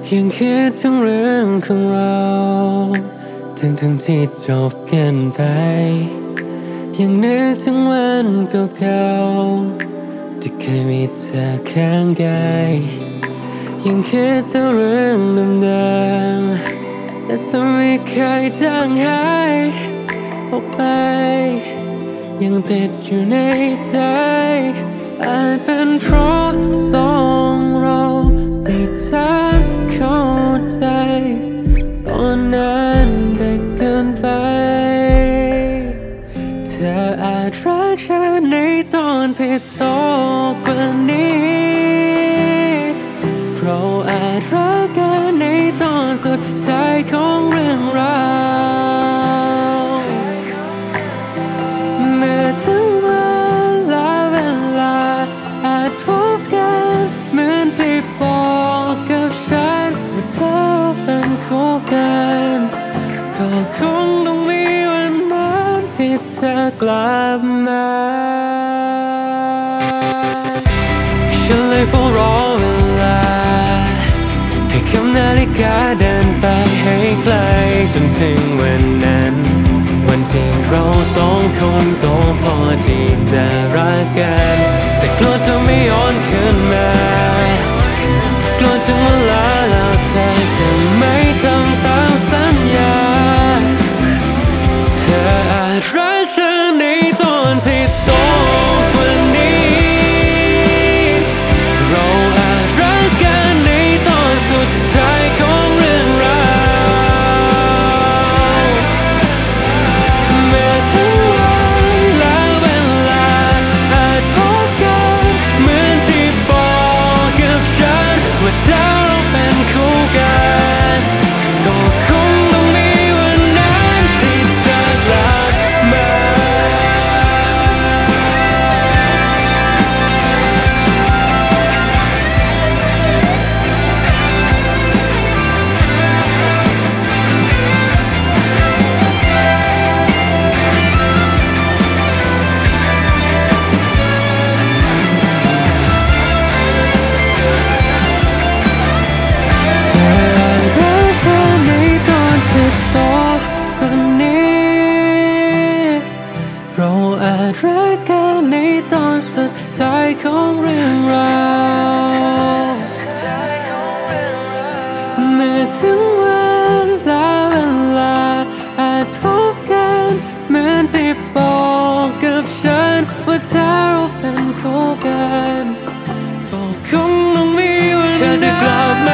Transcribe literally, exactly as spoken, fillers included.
ยังคิดถึงเรื่องของเราทั้งทั้งที่จบกันไปยังนึกถึงวันเก่าๆที่เคยมีเธอข้างกายยังคิดถึงเรื่องเดิมๆแต่เธอไม่เคยจางหายออกไปยังติดอยู่ในใจอาจเป็นเพราะสองเราไม่ทันเข้าใจตอนนั้นเด็กเกินไปเธออาจรักฉันในตอนที่โตกว่านี้เราอาจรักกันในตอนสุดท้ายของเรื่องราวเมื่อถึงเวลาเวลาอาจพบกันเหมือนที่บอกกับฉันว่าเธอเป็นคู่กันก็คงต้องมีวันนั้นที่เธอกลับมาฉันเลยเฝ้ารอเวลาให้คำนาฬิกาเดินไปให้ไกลจนถึงวันนั้นวันที่เราสองคนก็พอที่จะรักกันแต่กลัวเธอไม่ย้อนคืนมากลัวถึงเวลาแล้วเธอจะไม่ทำตามสัญญาเธออาจรักฉันในตอนที่โตกว่านี้เราอาจรักกันในตอนสุดท้ายของเรื่องราวเมื่อถึงวันและเวลาอาจพบกันเหมือนที่บอกกับฉันว่าเธอเป็นคู่กันก็คงต้องมีวันนั้นที่เธอกลับมาเราอาจรักกันในตอนสุดท้ายของเรื่องราวเมื่อถึงวันและเวลาอาจพบกันเหมือนที่บอกกับฉันว่าเธอเราเป็นคู่กันก็คงต้องมีวันนั้นเธอจะกลับ